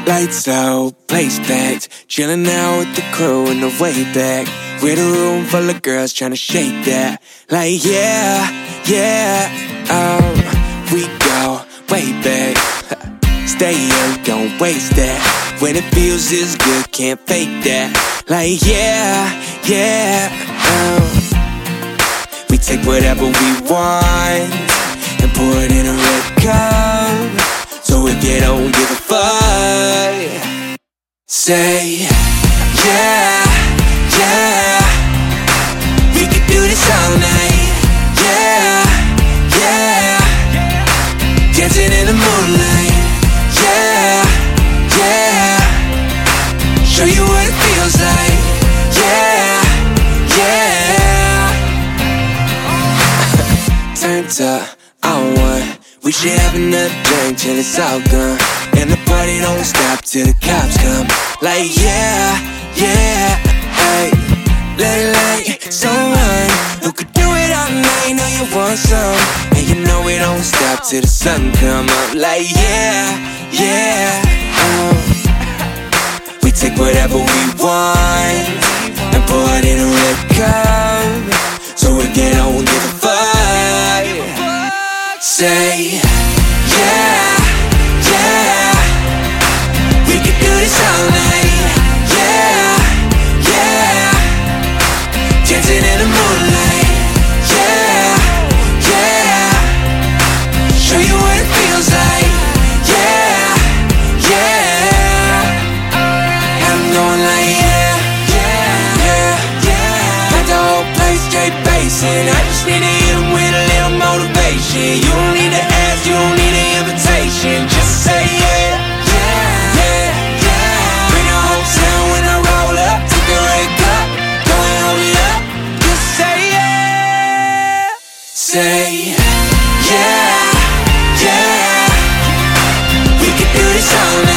Lights out, place packed, chillin' out with the crew in the way back. With a room full of girls tryna shake that. Like yeah, yeah, we go way back. Stay young, don't waste that. When it feels this good, can't fake that. Like yeah, yeah, we take whatever we want and pour it in a red cup. So if you don't give a fuck, say yeah, yeah. We could do this all night. Yeah, yeah. Dancing in the moonlight. Yeah, yeah. Show you what it feels like. Yeah, yeah. Turned up on one. We should have another drink till it's all gone. And the party don't stop till the cops come. Like yeah, yeah, hey. Like someone who could do it all night. Know you want some, and you know it don't stop till the sun come up. Like yeah, yeah, we take whatever we want and pour it in a red cup. So if you don't give a fuck, say yeah, yeah. We could do this all night. Yeah, yeah. Dancing in the moonlight. Yeah, yeah. Show you what it feels like. Yeah, yeah. I'm going like yeah, yeah, yeah, yeah. Got the whole place straight basing. I just need to hit 'em with a little motivation. You don't need to ask, you don't need an invitation. Just say yeah, yeah, yeah, yeah. Bring the whole town when I roll up. Take the red cup, go and hold it up. Just say yeah, say yeah, yeah. We could do this all night.